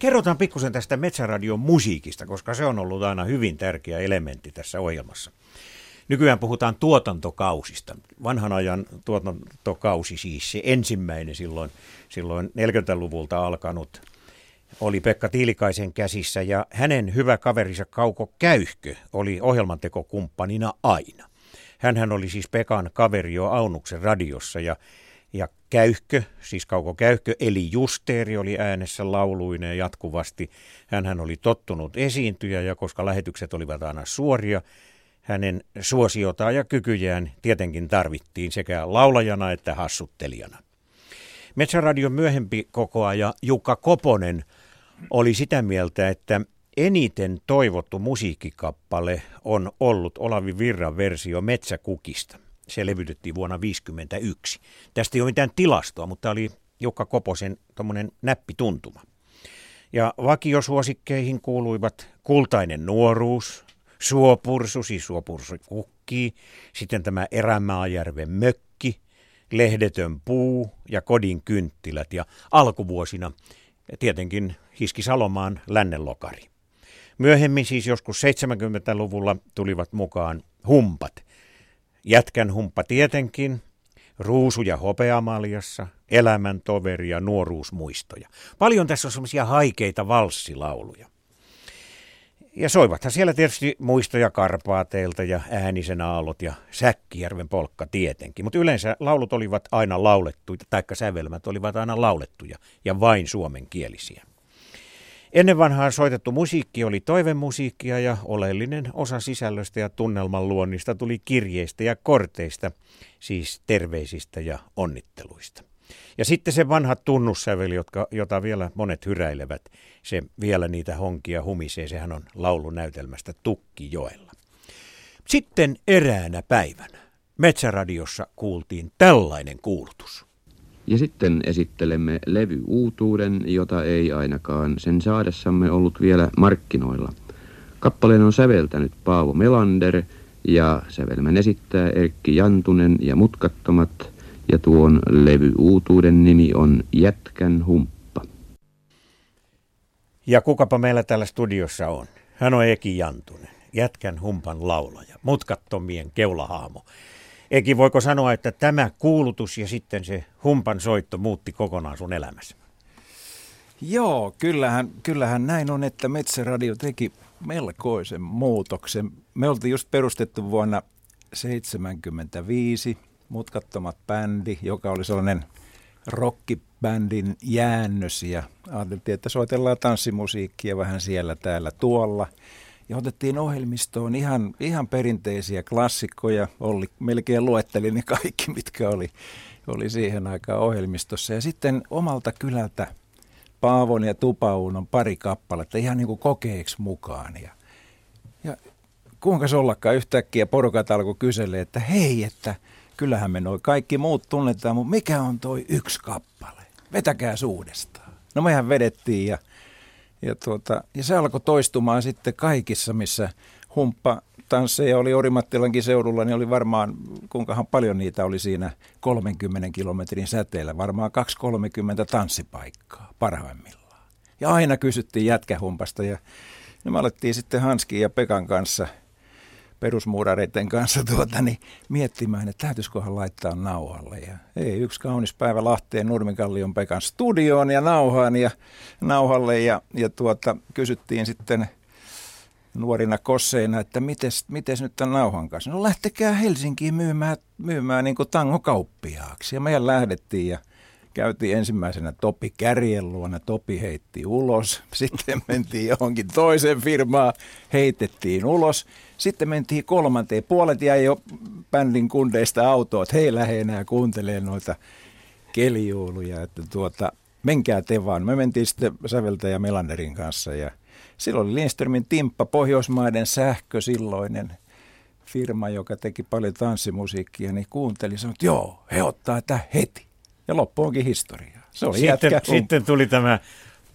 Kerrotaan pikkusen tästä Metsäradion musiikista, koska se on ollut aina hyvin tärkeä elementti tässä ohjelmassa. Nykyään puhutaan tuotantokausista. Vanhan ajan tuotantokausi, siis se ensimmäinen silloin 40-luvulta alkanut, oli Pekka Tiilikaisen käsissä ja hänen hyvä kaverinsa Kauko Käyhkö oli ohjelmantekokumppanina aina. Hänhän oli siis Pekan kaveri jo Aunuksen radiossa ja Käyhkö, siis Kauko Käyhkö, eli Justeeri oli äänessä lauluineen jatkuvasti. Hänhän oli tottunut esiintyjä ja koska lähetykset olivat aina suoria, hänen suosiotaan ja kykyjään tietenkin tarvittiin sekä laulajana että hassuttelijana. Metsäradion myöhempi kokoaja Jukka Koponen oli sitä mieltä, että eniten toivottu musiikkikappale on ollut Olavi Virran versio Metsäkukista. Se levytettiin vuonna 1951. Tästä ei ole mitään tilastoa, mutta oli Jukka Koposen tommonen näppituntuma. Ja vakiosuosikkeihin kuuluivat Kultainen nuoruus, Suopursu, siis Suopursu kukkii, sitten tämä Erämaajärven mökki, Lehdetön puu ja Kodin kynttilät ja alkuvuosina tietenkin Hiski Salomaan Lännenlokari. Myöhemmin siis joskus 70-luvulla tulivat mukaan humpat. Jätkän humppa tietenkin, Ruusu ja hopeamaljassa, Elämän toveri ja Nuoruusmuistoja. Paljon tässä on semmoisia haikeita valssilauluja. Ja soivathan siellä tietysti Muistoja Karpaateilta ja Äänisen aallot ja Säkkijärven polkka tietenkin. Mutta yleensä laulut olivat aina laulettuja, taikka sävelmät olivat aina laulettuja ja vain suomenkielisiä. Ennen vanhaan soitettu musiikki oli toivemusiikkia ja oleellinen osa sisällöstä ja tunnelman luonnista tuli kirjeistä ja korteista, siis terveisistä ja onnitteluista. Ja sitten se vanha tunnussäveli, jota vielä monet hyräilevät, se vielä niitä honkia humisee, sehän on laulunäytelmästä Tukkijoella. Sitten eräänä päivänä Metsäradiossa kuultiin tällainen kuulutus. Ja sitten esittelemme levyuutuuden, jota ei ainakaan sen saadessamme ollut vielä markkinoilla. Kappaleen on säveltänyt Paavo Melander ja sävelmän esittää Erkki Jantunen ja Mutkattomat. Ja tuon levyuutuuden nimi on Jätkän humppa. Ja kukapa meillä täällä studiossa on? Hän on Eki Jantunen, Jätkän humpan laulaja, Mutkattomien keulahaamo. Eki, voiko sanoa, että tämä kuulutus ja sitten se humpan soitto muutti kokonaan sun elämässä? Joo, kyllähän näin on, että Metsäradio teki melkoisen muutoksen. Me oltiin just perustettu vuonna 1975 Mutkattomat bändi, joka oli sellainen rockibändin jäännös ja ajateltiin, että soitellaan tanssimusiikkia vähän siellä täällä tuolla. Ja otettiin ohjelmistoon ihan perinteisiä klassikkoja. Olli melkein luetteli ne kaikki, mitkä oli siihen aikaan ohjelmistossa. Ja sitten omalta kylältä Paavon ja Tupaunon pari kappaletta ihan niin kuin kokeeksi mukaan. Ja kuinka se ollakaan yhtäkkiä porukat alkoi kyselee, että hei, että kyllähän me noi kaikki muut tunnetaan, mutta mikä on toi yksi kappale? Vetäkää uudestaan. No mehän vedettiin ja se alkoi toistumaan sitten kaikissa, missä humppatansseja oli Orimattilankin seudulla, niin oli varmaan, kuinkahan paljon niitä oli siinä 30 kilometrin säteellä, varmaan 230 tanssipaikkaa parhaimmillaan. Ja aina kysyttiin jätkähumpasta ja me alettiin sitten Hanskin ja Pekan kanssa, perusmuurareiden kanssa miettimään, että täytyiskohan laittaa nauhalle. Ja ei, yksi kaunis päivä Lahteen Nurmikallion Pekan studioon ja nauhalle ja kysyttiin sitten nuorina kosseina, että mites nyt tämän nauhan kanssa? No lähtekää Helsinkiin myymään niin kuin tangokauppiaaksi. Ja meidän lähdettiin ja käytiin ensimmäisenä Topi Kärjen luona, Topi heitti ulos, sitten mentiin johonkin toiseen firmaan, heitettiin ulos, sitten mentiin kolmanteen, puolet jäi jo bändin kundeista autoa, että hei lähde enää kuuntelee noita kelijuuluja, että menkää te vaan. Me mentiin sitten säveltäjä Melanderin kanssa ja silloin oli Lindströmin Timppa, Pohjoismaiden sähkö silloinen firma, joka teki paljon tanssimusiikkia, niin kuunteli, sanoi, että joo, he ottaa tätä heti. Ja loppu onkin historiaa. Se oli sitten tuli tämä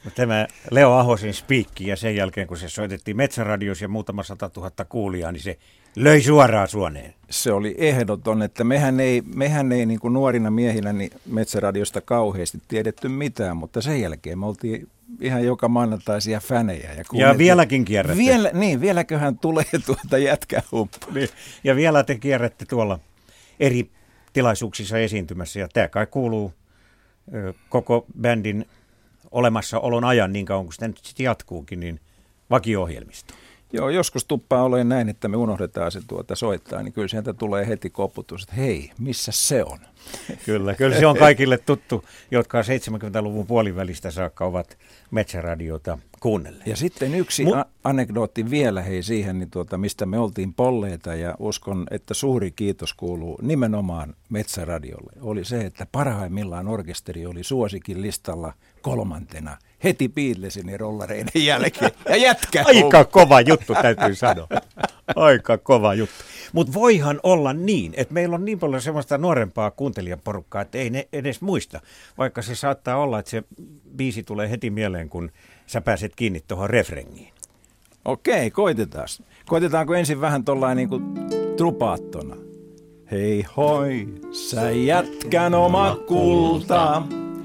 Tämä Leo Ahosen spiikki ja sen jälkeen, kun se soitettiin Metsäradiossa ja muutama 100 000 kuulijaa, niin se löi suoraan suoneen. Se oli ehdoton, että mehän ei niin kuin nuorina miehinä niin Metsäradiosta kauheasti tiedetty mitään, mutta sen jälkeen me oltiin ihan joka maanantaisia fänejä. Ja vieläkin kierrätte. Vieläköhän tulee jätkähumppu. Niin. Ja vielä te kierrätte tuolla eri tilaisuuksissa esiintymässä, ja tämä kai kuuluu koko bändin olemassaolon ajan, niin kauan kuin sitä nyt sitten jatkuukin, niin vakio-ohjelmisto. Joo, joskus tuppaa olemaan näin, että me unohdetaan se soittaa, niin kyllä sieltä tulee heti koputus, että hei, missä se on? Kyllä se on kaikille tuttu, jotka 70-luvun puolivälistä saakka ovat Metsäradiota kuunnelleet. Ja sitten yksi anekdootti vielä siihen, niin mistä me oltiin polleita, ja uskon, että suuri kiitos kuuluu nimenomaan Metsäradiolle. Oli se, että parhaimmillaan orkesteri oli suosikin listalla 3. heti Beatlesin ja Rollareiden jälkeen. Ja jätkä! Aika kova juttu, täytyy sanoa. Aika kova juttu. Mutta voihan olla niin, että meillä on niin paljon semmoista nuorempaa kuuntelijaporukkaa, että ei ne edes muista. Vaikka se saattaa olla, että se biisi tulee heti mieleen, kun sä pääset kiinni tuohon refrengiin. Okei, koitetaan. Koitetaanko ensin vähän tollain niin kuin trupaattona? Hei hoi, sä jätkän oma kulta.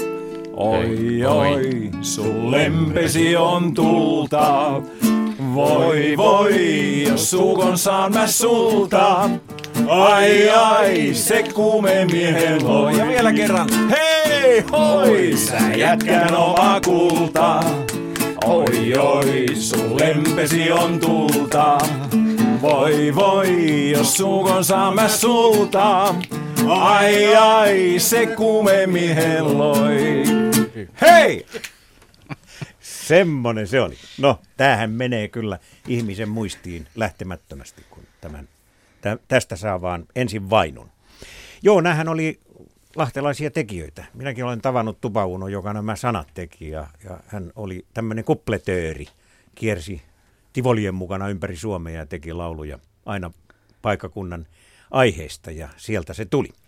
Oi, oi, sun lempesi on tulta. Voi, voi, jos suukon saan mä sulta. Ai, ai, se kuume miehen loi. Ja vielä kerran. Hei, hoi, sä jätkän oma kulta. Oi, oi, sun lempesi on tulta. Voi, voi, jos suukon saan mä sulta. Ai, ai, se kuume miehen loi. Hei! Semmonen se oli. No, tämähän menee kyllä ihmisen muistiin lähtemättömästi, kun tästä saa vaan ensin vainun. Joo, näähän oli lahtelaisia tekijöitä. Minäkin olen tavannut Tupa Uno, joka nämä sanat teki, ja hän oli tämmöinen kupletööri, kiersi Tivolien mukana ympäri Suomea ja teki lauluja aina paikkakunnan aiheesta, ja sieltä se tuli.